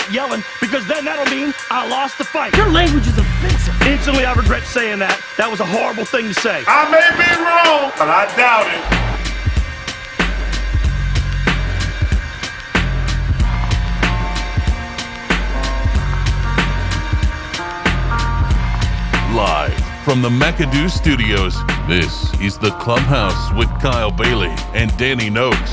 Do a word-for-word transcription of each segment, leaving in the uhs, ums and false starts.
start yelling, because then that'll mean I lost the fight. Your language is offensive. Instantly, I regret saying that. That was a horrible thing to say. I may be wrong, but I doubt it. Live from the McAdoo Studios, this is The Clubhouse with Kyle Bailey and Danny Noakes.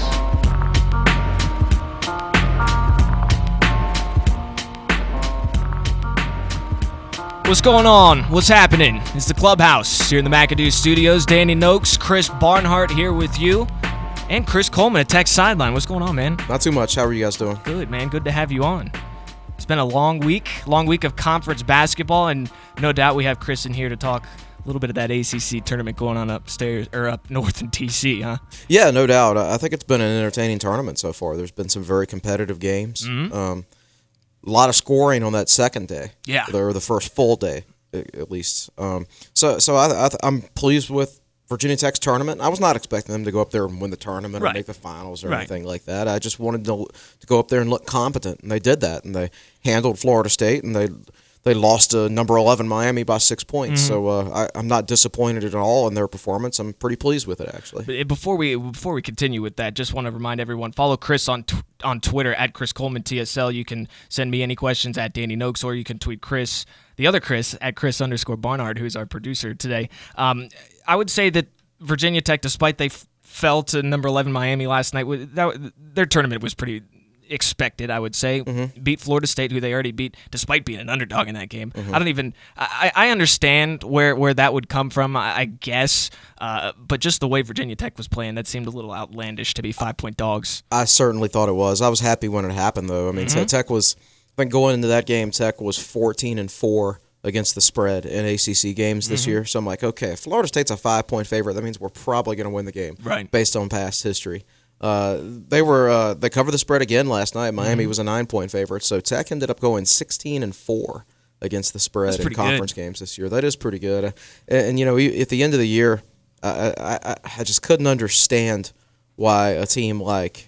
What's going on? What's happening? It's The Clubhouse here in the McAdoo Studios. Danny Noakes, Chris Barnhart here with you, and Chris Coleman at Tech Sideline. What's going on, man? Not too much. How are you guys doing? Good, man. Good to have you on. It's been a long week, long week of conference basketball, and no doubt we have Chris in here to talk a little bit of that A C C tournament going on upstairs or up north in T C, huh? Yeah, no doubt. I think it's been an entertaining tournament so far. There's been some very competitive games. Mm-hmm. Um, a lot of scoring on that second day. Yeah. Or the first full day, at least. Um, so so I, I, I'm pleased with Virginia Tech's tournament. I was not expecting them to go up there and win the tournament right. or make the finals or right. anything like that. I just wanted to, to go up there and look competent, and they did that. And they handled Florida State, and they they lost to number eleven Miami by six points. Mm-hmm. So uh, I, I'm not disappointed at all in their performance. I'm pretty pleased with it, actually. But before we before we continue with that, just want to remind everyone, follow Chris on tw- on Twitter at Chris Coleman T S L. You can send me any questions at Danny Noakes, or you can tweet Chris, the other Chris, at Chris underscore Barnard, who's our producer today. Um, I would say that Virginia Tech, despite they f- fell to number eleven Miami last night, that, their tournament was pretty expected, I would say. Mm-hmm. Beat Florida State, who they already beat, despite being an underdog in that game. Mm-hmm. I don't even I, I understand where, where that would come from, I, I guess, uh, but just the way Virginia Tech was playing, that seemed a little outlandish to be five-point dogs. I certainly thought it was. I was happy when it happened, though. I mean, Mm-hmm. Tech was, I think going into that game, Tech was fourteen and four against the spread in A C C games this Mm-hmm. year. So I'm like, okay, if Florida State's a five-point favorite, that means we're probably going to win the game, Right. based on past history. Uh, they were uh, they covered the spread again last night. Miami Mm-hmm. was a nine-point favorite, so Tech ended up going sixteen and four against the spread in pretty conference good. games this year. That is pretty good. Uh, and, and, you know, at the end of the year, I, I, I just couldn't understand why a team like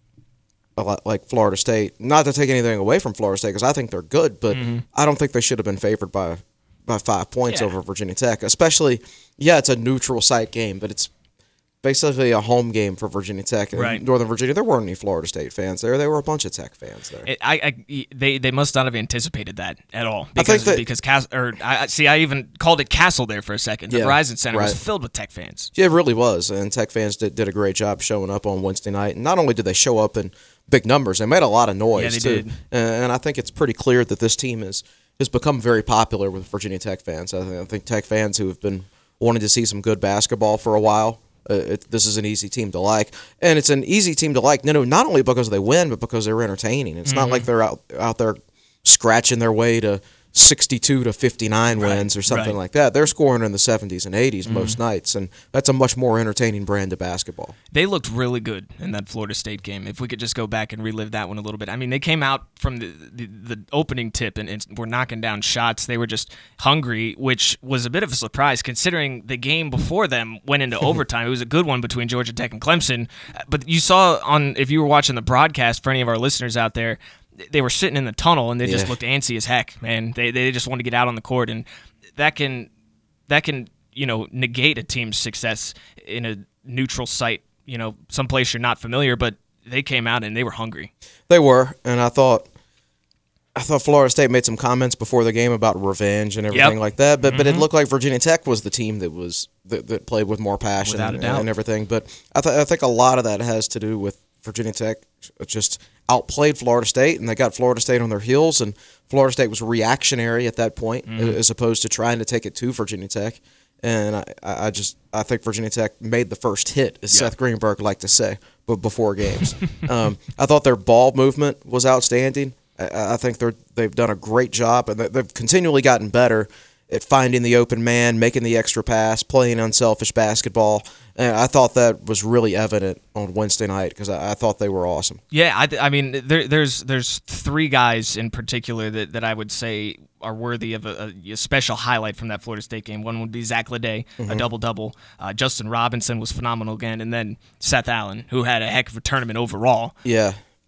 like Florida State, not to take anything away from Florida State, because I think they're good, but Mm-hmm. I don't think they should have been favored by by five points Yeah. over Virginia Tech. Especially, yeah, it's a neutral site game, but it's basically a home game for Virginia Tech. In Right. Northern Virginia, there weren't any Florida State fans there. There were a bunch of Tech fans there. It, I, I, they, they must not have anticipated that at all. I Because, think that- because Cas- or I, I- see, I even called it Castle there for a second. The Yeah, Verizon Center was right. filled with Tech fans. Yeah, it really was, and Tech fans did, did a great job showing up on Wednesday night. And not only did they show up in big numbers, they made a lot of noise, Yeah, they too. did. And, and I think it's pretty clear that this team is, has become very popular with Virginia Tech fans. I think, I think Tech fans who have been wanting to see some good basketball for a while, uh, it, this is an easy team to like. And it's an easy team to like, no, no, not only because they win, but because they're entertaining. It's Mm-hmm. not like they're out, out there scratching their way to sixty-two to fifty-nine Right, wins or something right. like that. They're scoring in the seventies and eighties Mm-hmm. most nights, and that's a much more entertaining brand of basketball. They looked really good in that Florida State game. If we could just go back and relive that one a little bit. I mean, they came out from the the, the opening tip and, and were knocking down shots. They were just hungry, which was a bit of a surprise considering the game before them went into overtime. It was a good one between Georgia Tech and Clemson. But you saw on, if you were watching the broadcast, for any of our listeners out there, they were sitting in the tunnel and they just Yeah. looked antsy as heck, man. They they just wanted to get out on the court, and that can that can you know negate a team's success in a neutral site, you know, someplace you're not familiar. But they came out and they were hungry. They were, and I thought, I thought Florida State made some comments before the game about revenge and everything Yep. like that. But but it Mhm. looked like Virginia Tech was the team that was that, that played with more passion Without a and, doubt. and everything. But I th- I think a lot of that has to do with Virginia Tech just outplayed Florida State, and they got Florida State on their heels, and Florida State was reactionary at that point, Mhm. as opposed to trying to take it to Virginia Tech. And I, I just I think Virginia Tech made the first hit, as Yeah. Seth Greenberg liked to say, but before games. um, I thought their ball movement was outstanding. I, I think they're they've done a great job, and they- they've continually gotten better at finding the open man, making the extra pass, playing unselfish basketball. And I thought that was really evident on Wednesday night because I, I thought they were awesome. Yeah, I, I mean, there, there's there's three guys in particular that, that I would say are worthy of a, a special highlight from that Florida State game. One would be Zach Leday, Mm-hmm. a double-double. Uh, Justin Robinson was phenomenal again. And then Seth Allen, who had a heck of a tournament overall. Yeah.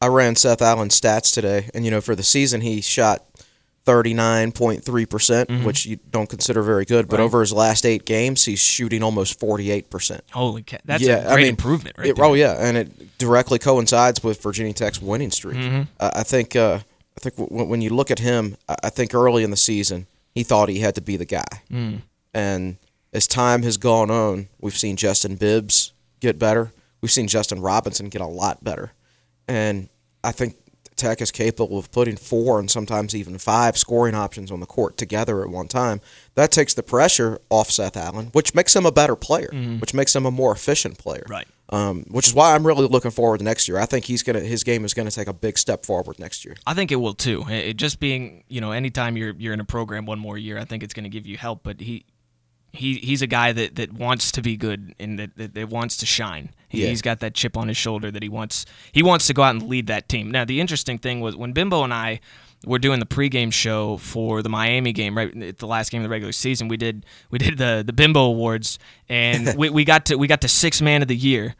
I ran Seth Allen's stats today, and you know, for the season he shot thirty-nine point three percent, mm-hmm. which you don't consider very good, but right. over his last eight games, he's shooting almost forty-eight percent. Holy cow. That's yeah, a great I mean, improvement right it, there. Oh, yeah, and it directly coincides with Virginia Tech's winning streak. Mm-hmm. Uh, I think uh, I think w- when you look at him, I think early in the season, he thought he had to be the guy. Mm. And as time has gone on, we've seen Justin Bibbs get better. We've seen Justin Robinson get a lot better. And I think Tech is capable of putting four and sometimes even five scoring options on the court together at one time. That takes the pressure off Seth Allen, which makes him a better player, mm-hmm. which makes him a more efficient player. Right. Um, which is why I'm really looking forward to next year. I think he's gonna his game is gonna take a big step forward next year. I think it will too. It just being, you know, anytime you're you're in a program one more year, I think it's going to give you help. But he. He he's a guy that, that wants to be good and that, that, that wants to shine. He, yeah. He's got that chip on his shoulder that he wants he wants to go out and lead that team. Now, the interesting thing was when Bimbo and I were doing the pregame show for the Miami game, right at the last game of the regular season, we did we did the, the Bimbo Awards, and we, we got to we got to six man of the year,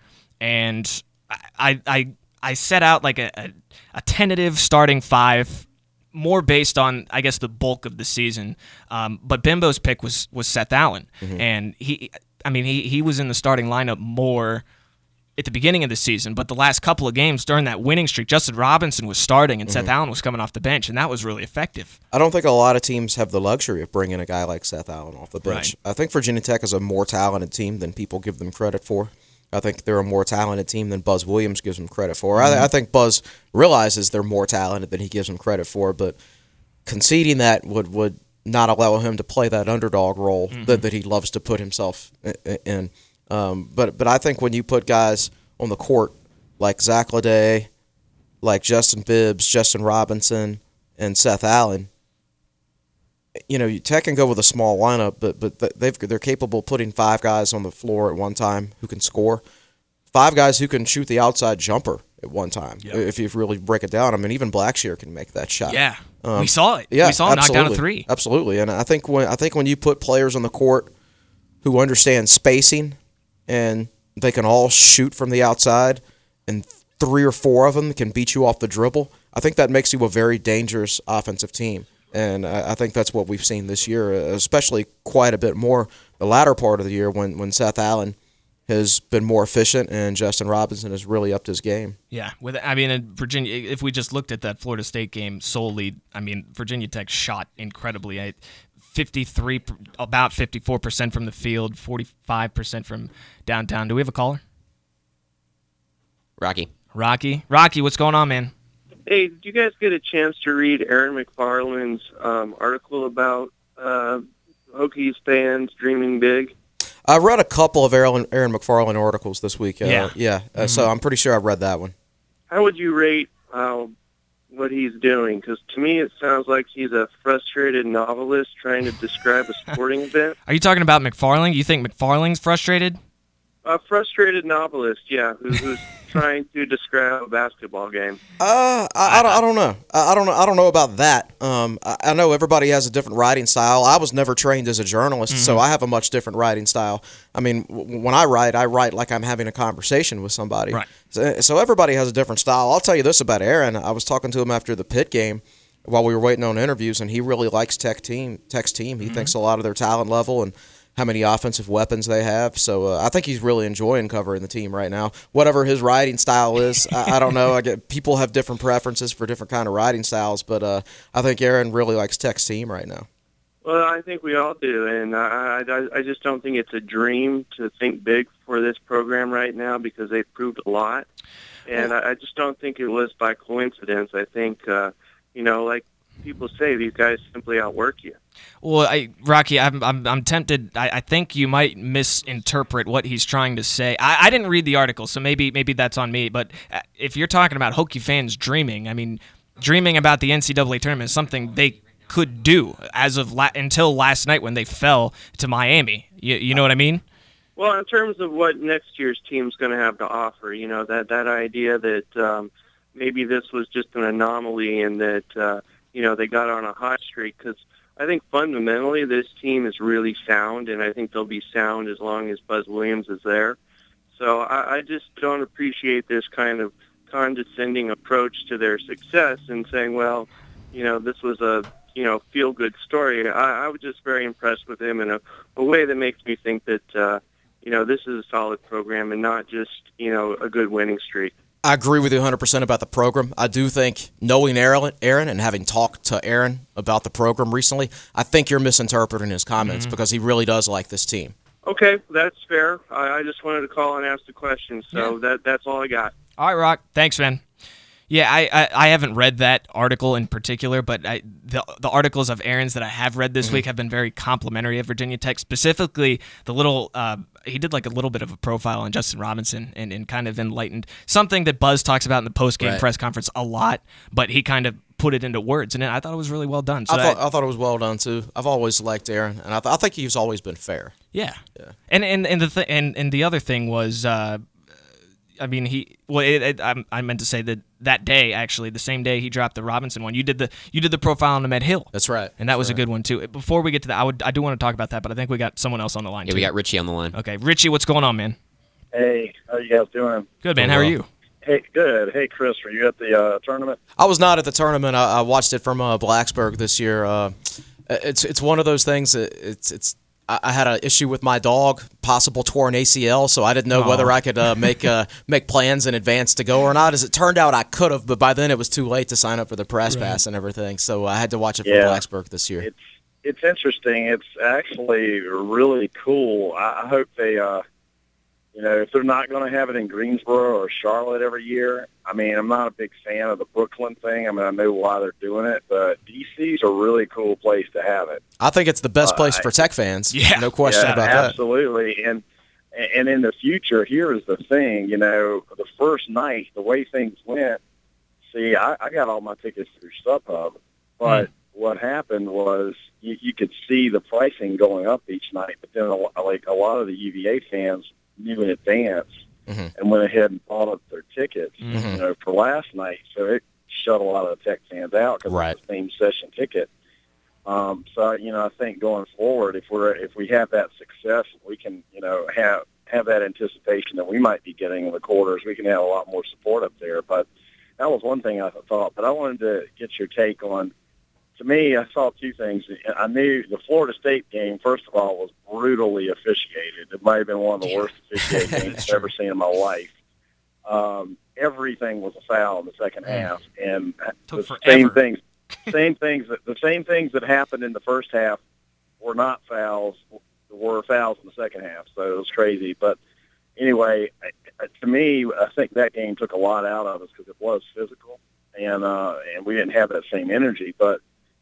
and I I I set out like a, a, a tentative starting five. More based on, I guess, the bulk of the season. Um, but Bimbo's pick was was Seth Allen. Mm-hmm. And he, I mean, he, he was in the starting lineup more at the beginning of the season, but the last couple of games during that winning streak, Justin Robinson was starting and mm-hmm. Seth Allen was coming off the bench, and that was really effective. I don't think a lot of teams have the luxury of bringing a guy like Seth Allen off the bench. Right. I think Virginia Tech is a more talented team than people give them credit for. I think they're a more talented team than Buzz Williams gives them credit for. Mm-hmm. I, I think Buzz realizes they're more talented than he gives them credit for, but conceding that would, would not allow him to play that underdog role mm-hmm. that, that he loves to put himself in. Um, but but I think when you put guys on the court like Zach Leday, like Justin Bibbs, Justin Robinson, and Seth Allen, you know, Tech can go with a small lineup, but but they've they're capable of putting five guys on the floor at one time who can score, five guys who can shoot the outside jumper at one time. Yep. If you really break it down, I mean, even Blackshear can make that shot. Yeah, um, we saw it. Yeah, we saw him knock absolutely. down a three. Absolutely, and I think when I think when you put players on the court who understand spacing and they can all shoot from the outside, and three or four of them can beat you off the dribble, I think that makes you a very dangerous offensive team. And I think that's what we've seen this year, especially quite a bit more the latter part of the year when, when Seth Allen has been more efficient and Justin Robinson has really upped his game. Yeah, with I mean, in Virginia, if we just looked at that Florida State game solely, I mean, Virginia Tech shot incredibly. I, fifty-three, about fifty-four percent from the field, forty-five percent from downtown. Do we have a caller? Rocky. Rocky. Rocky, what's going on, man? Hey, did you guys get a chance to read Aaron McFarland's um, article about uh, Hokies fans dreaming big? I read a couple of Aaron, Aaron McFarland articles this week. Uh, yeah. Yeah. Uh, mm-hmm. So I'm pretty sure I read that one. How would you rate uh, what he's doing? Because to me it sounds like he's a frustrated novelist trying to describe a sporting event. Are you talking about McFarland? You think McFarland's frustrated? A frustrated novelist, yeah, who, who's trying to describe a basketball game. Uh, I, I, don't, I don't know. I, I don't know. I don't know about that. Um, I, I know everybody has a different writing style. I was never trained as a journalist, mm-hmm. so I have a much different writing style. I mean, w- when I write, I write like I'm having a conversation with somebody. Right. So, so everybody has a different style. I'll tell you this about Aaron. I was talking to him after the Pitt game while we were waiting on interviews, and he really likes Tech team. Tech's team. He mm-hmm. thinks a lot of their talent level and how many offensive weapons they have. So uh, I think he's really enjoying covering the team right now. Whatever his writing style is, I, I don't know. I get people have different preferences for different kind of writing styles, but uh, I think Aaron really likes Tech's team right now. Well, I think we all do, and I, I, I just don't think it's a dream to think big for this program right now because they've proved a lot, and I, I just don't think it was by coincidence. I think, uh, you know, like people say, these guys simply outwork you. Well, I, Rocky, I'm I'm, I'm tempted. I, I think you might misinterpret what he's trying to say. I, I didn't read the article, so maybe maybe that's on me. But if you're talking about Hokie fans dreaming, I mean, dreaming about the N C double A tournament is something they could do as of la- until last night when they fell to Miami. You, you know what I mean? Well, in terms of what next year's team's going to have to offer, you know, that, that idea that um, maybe this was just an anomaly and that, uh, you know, they got on a hot streak because I think fundamentally this team is really sound, and I think they'll be sound as long as Buzz Williams is there. So I, I just don't appreciate this kind of condescending approach to their success and saying, well, you know, this was a, you know, feel-good story. I, I was just very impressed with him in a, a way that makes me think that, uh, you know, this is a solid program and not just, you know, a good winning streak. I agree with you one hundred percent about the program. I do think, knowing Aaron, Aaron and having talked to Aaron about the program recently, I think you're misinterpreting his comments mm-hmm. because he really does like this team. Okay, that's fair. I, I just wanted to call and ask the question, so yeah. that that's all I got. All right, Rock. Thanks, man. Yeah, I, I, I haven't read that article in particular, but I, the the articles of Aaron's that I have read this mm-hmm. week have been very complimentary of Virginia Tech. Specifically, the little uh, he did like a little bit of a profile on Justin Robinson and, and kind of enlightened something that Buzz talks about in the post-game right. press conference a lot, but he kind of put it into words, and I thought it was really well done. So I thought I, I thought it was well done too. I've always liked Aaron, and I, th- I think he's always been fair. Yeah, yeah. And and and the th- and and the other thing was. Uh, I mean, he. Well, it, it, I, I meant to say that that day, actually, the same day he dropped the Robinson one, you did the you did the profile on him at Hill. That's right, and that That's was right. a good one too. Before we get to that, I would I do want to talk about that, but I think we got someone else on the line. Yeah, too. we got Richie on the line. Okay, Richie, what's going on, man? Hey, how you guys doing? Good, man. How are you? Hey, good. Hey, Chris, were you at the uh, tournament? I was not at the tournament. I, I watched it from uh, Blacksburg this year. Uh, it's it's one of those things. That it's it's. I had an issue with my dog, possible torn A C L, so I didn't know Aww. whether I could uh, make uh, make plans in advance to go or not. As it turned out, I could have, but by then it was too late to sign up for the press right. pass and everything. So I had to watch it from yeah. Blacksburg this year. It's it's interesting. It's actually really cool. I hope they, uh, you know, if they're not going to have it in Greensboro or Charlotte every year. I mean, I'm not a big fan of the Brooklyn thing. I mean, I know why they're doing it, but D C's a really cool place to have it. I think it's the best place uh, for Tech fans. Yeah, no question yeah, about absolutely. that. Absolutely, and and in the future, here is the thing. You know, the first night, the way things went. See, I, I got all my tickets through StubHub, but mm. what happened was you, you could see the pricing going up each night. But then, a, like a lot of the U V A fans knew in advance. Mm-hmm. And went ahead and bought up their tickets, mm-hmm. you know, for last night. So it shut a lot of the Tech fans out because right. it was the same session ticket. Um, so you know, I think going forward, if we're if we have that success, we can you know have have that anticipation that we might be getting in the quarters. We can have a lot more support up there. But that was one thing I thought. But I wanted to get your take on. To me, I saw two things. I knew the Florida State game, first of all, was brutally officiated. It might have been one of the worst officiated games I've ever seen in my life. Um, everything was a foul in the second half, and Took the forever. same things, same things that the same things that happened in the first half were not fouls, were fouls in the second half. So it was crazy. But anyway, to me, I think that game took a lot out of us because it was physical, and uh, and we didn't have that same energy, but.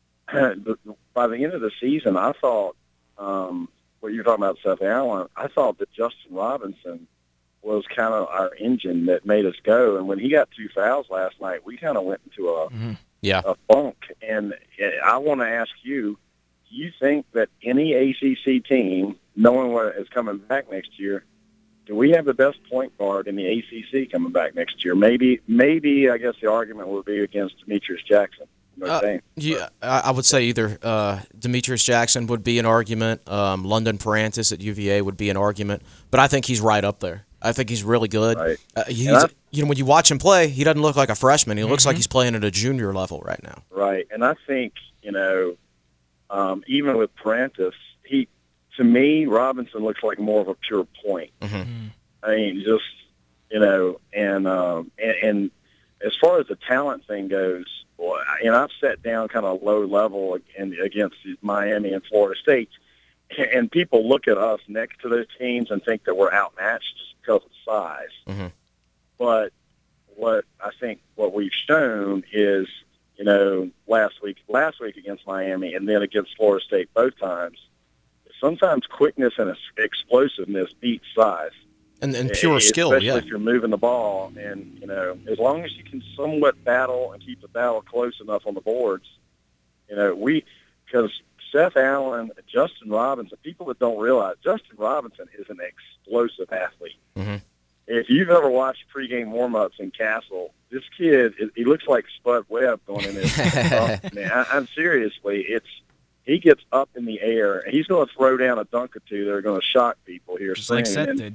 By the end of the season, I thought, um, what you're talking about, Seth Allen, I thought that Justin Robinson was kind of our engine that made us go. And when he got two fouls last night, we kind of went into a, mm-hmm. yeah. a funk. And I want to ask you, do you think that any A C C team, knowing what is coming back next year, do we have the best point guard in the A C C coming back next year? Maybe, maybe I guess the argument would be against Demetrius Jackson. Uh, yeah, I would say either uh, Demetrius Jackson would be an argument, um, London Parantis at U V A would be an argument, but I think he's right up there. I think he's really good. Right. Uh, he's, you know, when you watch him play, he doesn't look like a freshman. He looks mm-hmm. like he's playing at a junior level right now. Right, and I think you know, um, even with Parantis, he to me Robinson looks like more of a pure point. Mm-hmm. I mean, just you know, and um, and, and as far as the talent thing goes. And I've sat down kind of low level against Miami and Florida State, and people look at us next to those teams and think that we're outmatched just because of size. Mm-hmm. But what I think what we've shown is, you know, last week, last week against Miami and then against Florida State both times, sometimes quickness and explosiveness beats size. And, and pure Especially skill, Especially yeah. if you're moving the ball. And, you know, as long as you can somewhat battle and keep the battle close enough on the boards, you know, we – because Seth Allen, Justin Robinson, people that don't realize, Justin Robinson is an explosive athlete. Mm-hmm. If you've ever watched pregame warm-ups in Castle, this kid, he looks like Spud Webb going in his – Man, I, I'm seriously, it's – he gets up in the air, and he's going to throw down a dunk or two that are going to shock people here Just soon. like Seth and, did.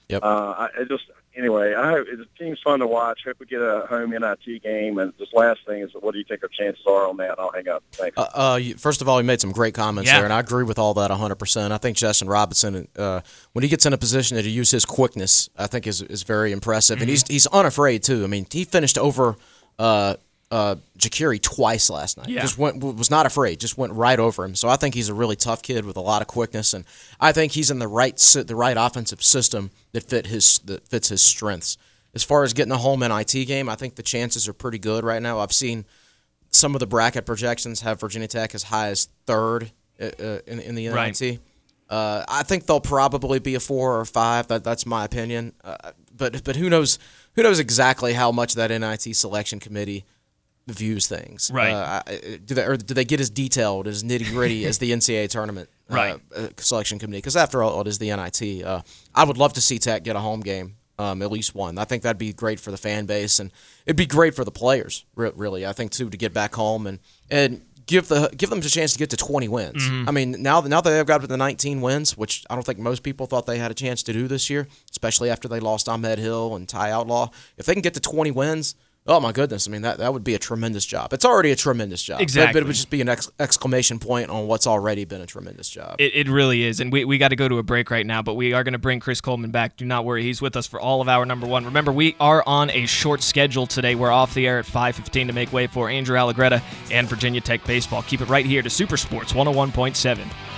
Yep. Uh, I, I just anyway, I hope the team's fun to watch. Hope we get a home N I T game. And this last thing is, what do you think our chances are on that? I'll hang up. Thanks. Uh, uh, you, first of all, you made some great comments Yeah. there, and I agree with all that one hundred percent. I think Justin Robinson, uh, when he gets in a position to use his quickness, I think is is very impressive, mm-hmm. and he's he's unafraid too. I mean, he finished over uh, uh, Ja'Carry twice last night. Yeah. Just went was not afraid. Just went right over him. So I think he's a really tough kid with a lot of quickness, and I think he's in the right the right offensive system that fit his that fits his strengths. As far as getting a home N I T game, I think the chances are pretty good right now. I've seen some of the bracket projections have Virginia Tech as high as third uh, in, in the N I T. Right. Uh, I think they'll probably be a four or a five. That that's my opinion. Uh, but but who knows who knows exactly how much that N I T selection committee views things. Right. Uh, do they or do they get as detailed, as nitty gritty as the N C double A tournament uh, right. uh, selection committee? Because after all, it is the N I T. Uh, I would love to see Tech get a home game. Um, at least one. I think that'd be great for the fan base, and it'd be great for the players. Re- really, I think too, to get back home and, and give the give them a chance to get to twenty wins. Mm-hmm. I mean, now now that they've got to the nineteen wins, which I don't think most people thought they had a chance to do this year, especially after they lost Ahmed Hill and Ty Outlaw. If they can get to twenty wins, oh my goodness! I mean, that, that would be a tremendous job. It's already a tremendous job. Exactly. But, but it would just be an ex- exclamation point on what's already been a tremendous job. It, it really is. And we, we got to go to a break right now, but we are going to bring Chris Coleman back. Do not worry. He's with us for all of our number one. Remember, we are on a short schedule today. We're off the air at five fifteen to make way for Andrew Allegretta and Virginia Tech baseball. Keep it right here to Super Sports one oh one point seven.